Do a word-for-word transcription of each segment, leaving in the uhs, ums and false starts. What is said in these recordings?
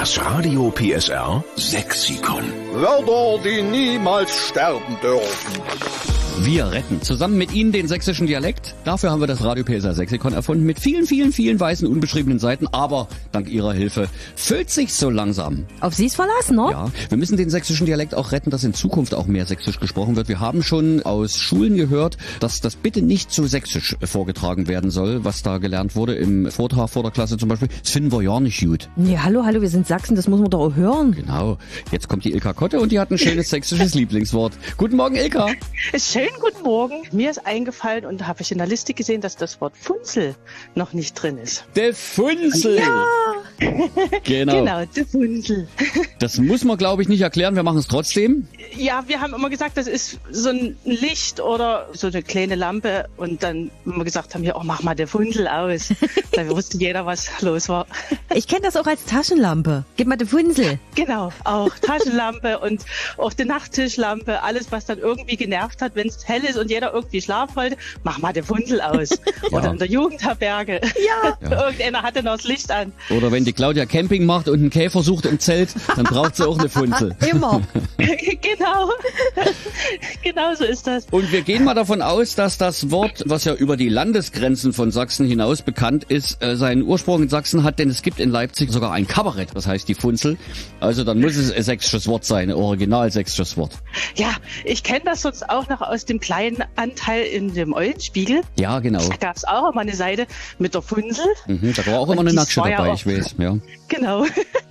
Das Radio P S R Sexikon. Wörter, die niemals sterben dürfen. Wir retten zusammen mit Ihnen den sächsischen Dialekt. Dafür haben wir das Radio P S R Sexikon erfunden mit vielen, vielen, vielen weißen, unbeschriebenen Seiten. Aber dank Ihrer Hilfe füllt sich so langsam. Auf Sie ist verlassen, ne? Ja, wir müssen den sächsischen Dialekt auch retten, dass in Zukunft auch mehr sächsisch gesprochen wird. Wir haben schon aus Schulen gehört, dass das bitte nicht so sächsisch vorgetragen werden soll, was da gelernt wurde im Vortrag vor der Klasse zum Beispiel. Das finden wir ja nicht gut. Nee, hallo, hallo, wir sind Sachsen, das muss man doch auch hören. Genau. Jetzt kommt die Ilka Kotte und die hat ein schönes sächsisches Lieblingswort. Guten Morgen, Ilka. Schönen guten Morgen. Mir ist eingefallen und habe ich in der Liste gesehen, dass das Wort Funzel noch nicht drin ist. Der Funzel. Ja. Genau. Genau, der Funzel. Das muss man, glaube ich, nicht erklären. Wir machen es trotzdem. Ja, wir haben immer gesagt, das ist so ein Licht oder so eine kleine Lampe und dann immer gesagt haben, hier, oh, mach mal der Funzel aus. Da wusste jeder, was los war. Ich kenne das auch als Taschenlampe. Gib mal den Funzel. Genau, auch Taschenlampe und auch die Nachttischlampe, alles, was dann irgendwie genervt hat, wenn es hell ist und jeder irgendwie schlafen wollte, mach mal den Funzel aus. Ja. Oder in der Jugendherberge. Ja. Ja. Irgendeiner hatte noch das Licht an. Oder wenn die Claudia Camping macht und einen Käfer sucht im Zelt, dann braucht sie auch eine Funzel. Immer. Genau. Genau so ist das. Und wir gehen mal davon aus, dass das Wort, was ja über die Landesgrenzen von Sachsen hinaus bekannt ist, äh, seinen Ursprung in Sachsen hat, denn es gibt in Leipzig sogar ein Kabarett, das heißt die Funzel. Also dann muss es ein sächsisches Wort sein, ein original sächsisches Wort. Ja, ich kenne das sonst auch noch aus dem kleinen Anteil in dem Eulenspiegel. Ja, genau. Da gab es auch immer eine Seite mit der Funzel. Mhm, da war auch immer Und eine die Nacksche war ja dabei, auch- ich weiß. Ja. Genau.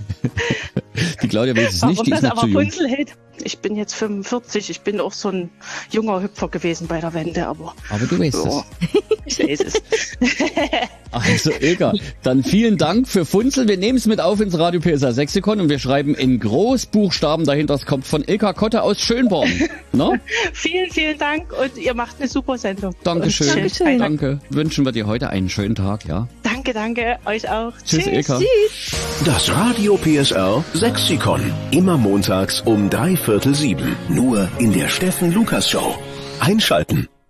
Die Claudia weiß es Warum nicht, die ist das noch aber zu jung. Funzel hält. Ich bin jetzt fünfundvierzig, ich bin auch so ein junger Hüpfer gewesen bei der Wende, aber Aber du weißt ja, es. ich weiß es. Also Ilka, dann vielen Dank für Funzel. Wir nehmen es mit auf ins Radio P S R Sexikon und wir schreiben in Großbuchstaben dahinter, es kommt von Ilka Kotte aus Schönborn. No? Vielen, vielen Dank und ihr macht eine super Sendung. Dankeschön. Und schönen Dankeschön. Freitag. Danke. Wünschen wir dir heute einen schönen Tag, ja? Danke, danke. Euch auch. Tschüss, Ilka. Das Radio P S R Sexikon. Immer montags um drei Viertel sieben. Nur in der Steffen Lukas Show. Einschalten.